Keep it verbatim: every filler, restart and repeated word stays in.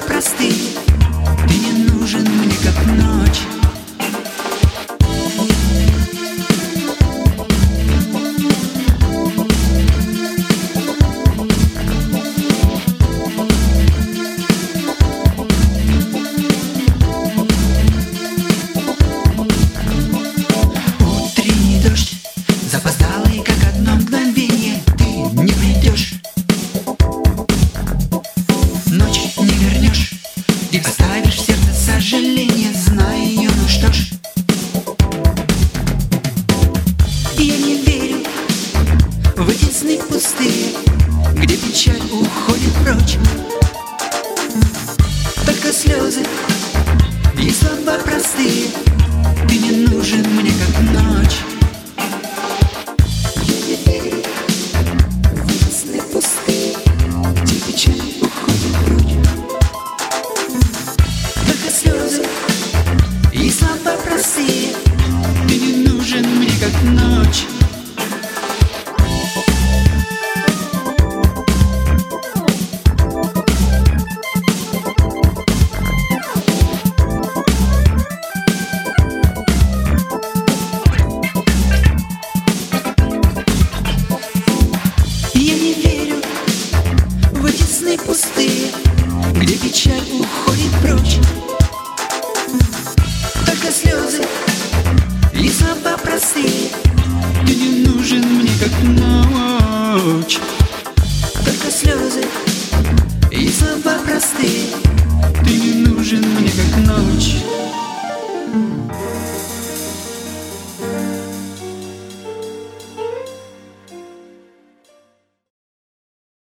простые, ты не нужен мне как ночь. Утренний дождь, запоздалый, как одно мгновение, ты не придешь. Ночь не вернешь, ты оставишь в сердце сожаление, знаю, ну что ж. Я не верю в эти сны пустые, где печаль уходит прочь. Только слезы и слова простые, ты не нужен мне как ночь. Я не верю в эти сны пустые, где печаль уходит прочь. Только слезы и слова простые, ты не нужен мне как ночь. Я не верю в эти сны пустые, где печаль уходит прочь. Только слезы и слова простые, ты не нужен мне как ночь. Только слезы и слова простые,